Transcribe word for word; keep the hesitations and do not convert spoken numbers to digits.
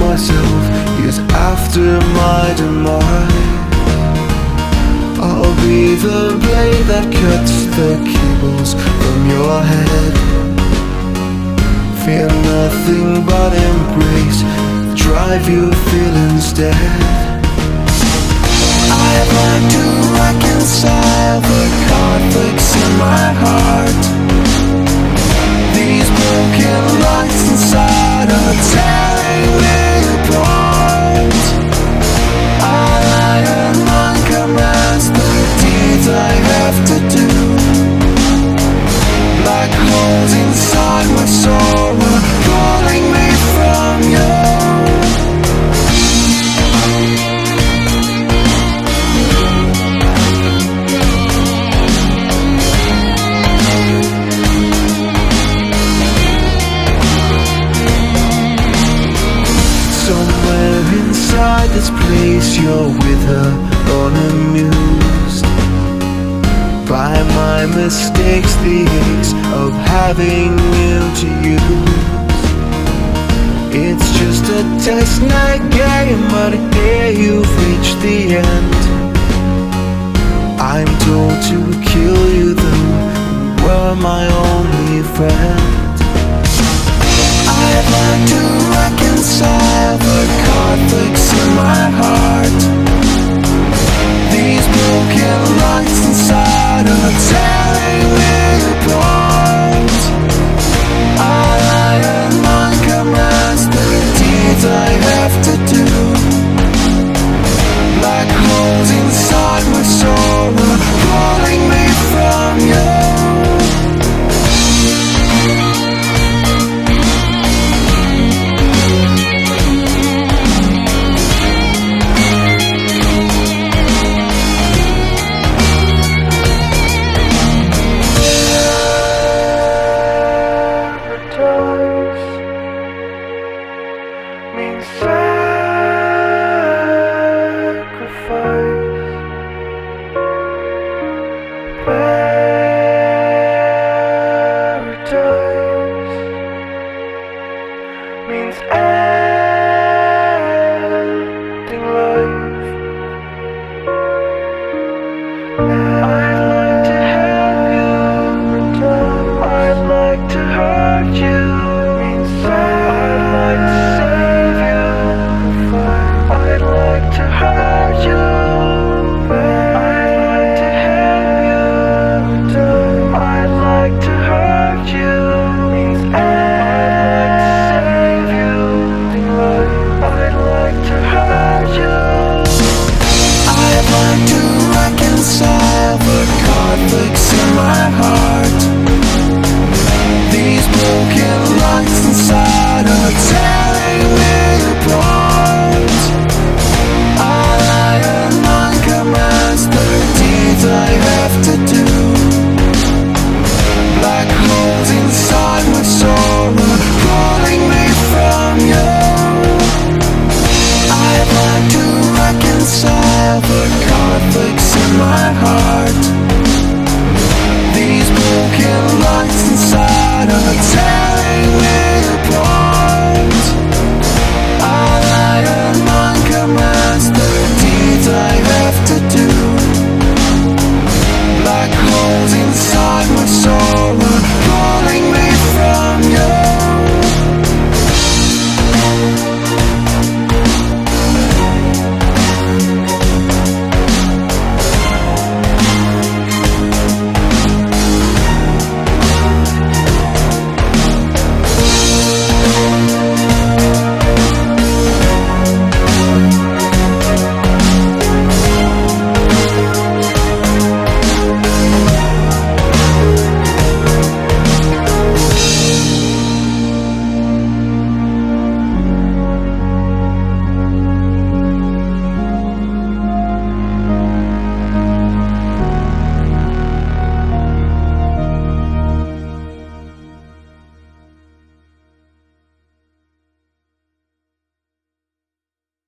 myself years after my demise. I'll be the blade that cuts the cables from your head. Fear nothing but embrace, drive you feel instead. I'd like to reconcile the conflicts in my heart. These broken lights inside are tearing me apart. I lie on my commands, the deeds I have to do. Black holes inside my soul are pulling me from you. Somewhere inside this place you're with her, unamused by my mistakes, the aches of having you to use. It's just a test night game, but here you've reached the end. I'm told to kill you though you were my only friend. I'd like to reconcile the conflicts in my heart. These broken lights inside are tearing me apart. I lie on my commands, the deeds I have to do. Black holes inside my soul are pulling me from you. Means sacrifice. Paradise means ending life. I'd like to help you return. I'd like to hurt you. Means I'd like to save you. I'd like to hurt you. I'd like to help you return. I'd like to hurt you. Means I'd like to save you. I'd like to hurt you. I'd like to reconcile the conflicts in my heart. These broken lights inside are tearing me apart. I lie on my commands, the deeds I have to do. Black holes inside my soul are pulling me from you. I'd like to reconcile the conflicts in my heart. These broken lights inside are tearing me apart.